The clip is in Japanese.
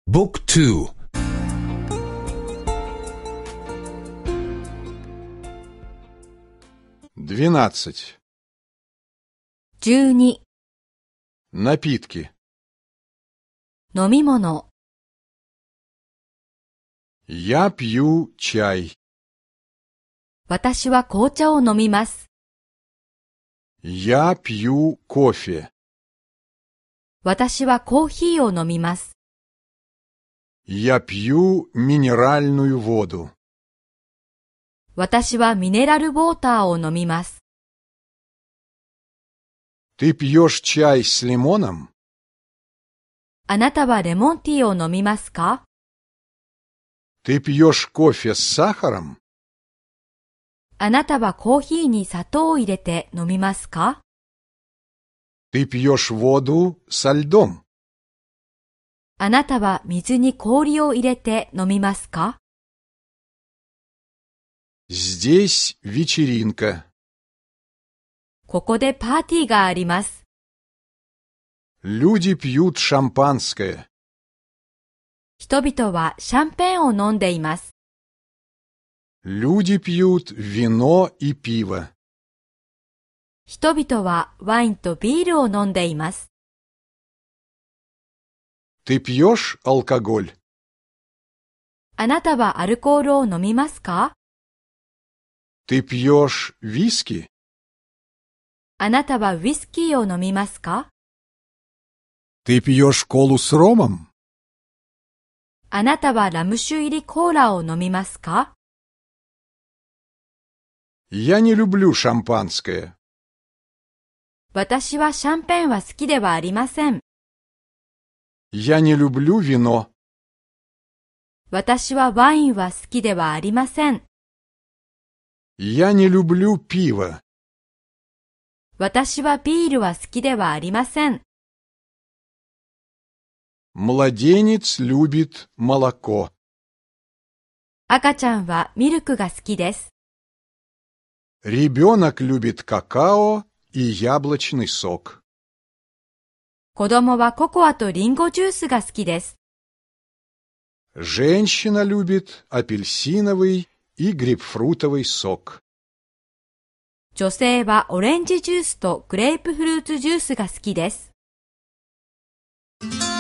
Book 2 12. 12. Напитки. 飲み物。 Я пью чай. 私は紅茶を飲みます。 Я пью кофе. 私はコーヒーを飲みます。 Я пью минеральную воду. 私はミネラルウォーターを飲みます。 Ты пьешь чай с лимоном? あなたはレモンティーを飲みますか？ Ты пьешь кофе с сахаром? あなたはコーヒーに砂糖を入れて飲みますか？ Ты пьешь воду со льдом? あなたは水に氷を入れて飲みますか？ Здесь вечеринка. ここでパーティーがあります。 Люди пьют шампанское. 人々はシャンペーンを飲んでいます。 Люди пьют вино и пиво. 人々はワインとビールを飲んでいます。 Ты пьешь алкоголь? あなたはアルコールを飲みますか？ Ты пьешь виски? あなたはウイスキーを飲みますか？ Ты пьешь колу с ромом? あなたはラム酒入りコーラを飲みますか？ Я не люблю шампанское. 私はシャンペーンは好きではありません。 Я не люблю вино. 私はワインは好きではありません。 Я не люблю пиво. 私はビールは好きではありません。 Младенец любит молоко. 赤ちゃんはミルクが好きです。 Ребенок любит какао и яблочный сок. 子供はココアとリンゴジュースが好きです。 Женщина любит апельсиновый и грейпфрутовый сок. 女性はオレンジジュースとグレープフルーツジュースが好きです。